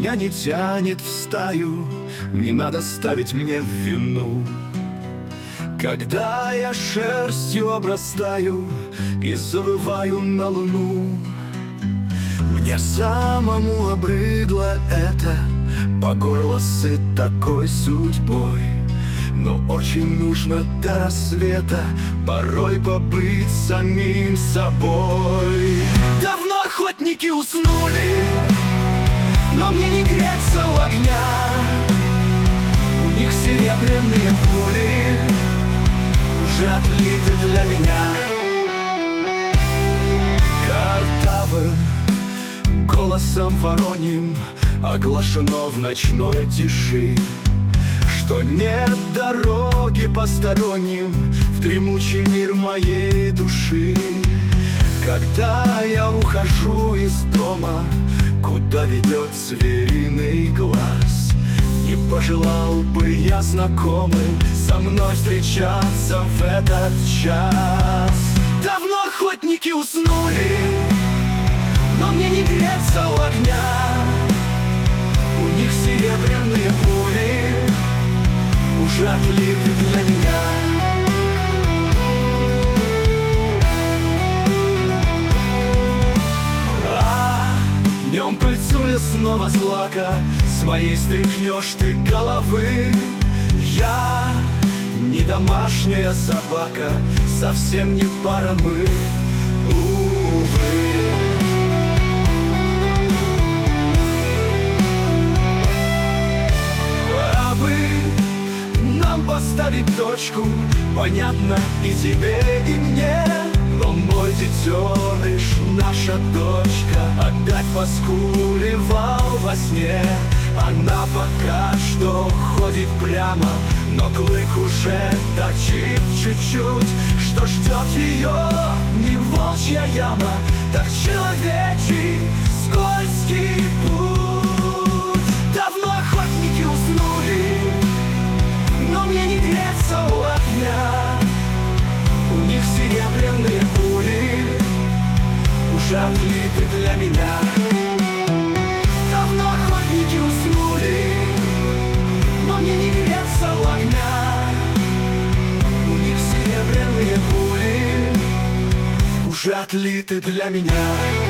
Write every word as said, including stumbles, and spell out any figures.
меня не тянет в стаю, не надо ставить мне вину. Когда я шерстью обрастаю и завываю на луну, мне самому обрыдло это, по горло сыт такой судьбой. Но очень нужно до рассвета порой побыть самим собой. Давно охотники уснули, но мне не греться у огня. У них серебряные пули уже отлиты для меня. Картавым голосом вороньим оглашено в ночной тиши, что нет дороги посторонним в дремучий мир моей души. Когда я ухожу из дома, куда ведет звериный глаз, не пожелал бы я знакомым со мной встречаться в этот час. Давно охотники уснули, но мне не греться у огня. У них серебряные пули уже отлиты для меня. А днем пыльцу лесного злака своей стряхнешь ты головы. Я не домашняя собака, совсем не пара мы, увы. Поставить точку, понятно и тебе, и мне. Но мой детеныш, наша дочка, опять поскуливал во сне. Она пока что ходит прямо, но клык уже торчит чуть-чуть. Что ждет ее, не волчья яма, так человечий скользкий путь. Давно охотники уснули, но мне не греться у огня. У них серебряные пули уже отлиты для меня. Давно охотники уснули, но мне не греться у огня. У них серебряные пули уже отлиты для меня.